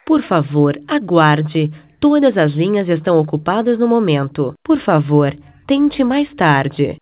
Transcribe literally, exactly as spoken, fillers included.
Por favor, aguarde. Todas as linhas estão ocupadas no momento. Por favor, tente mais tarde.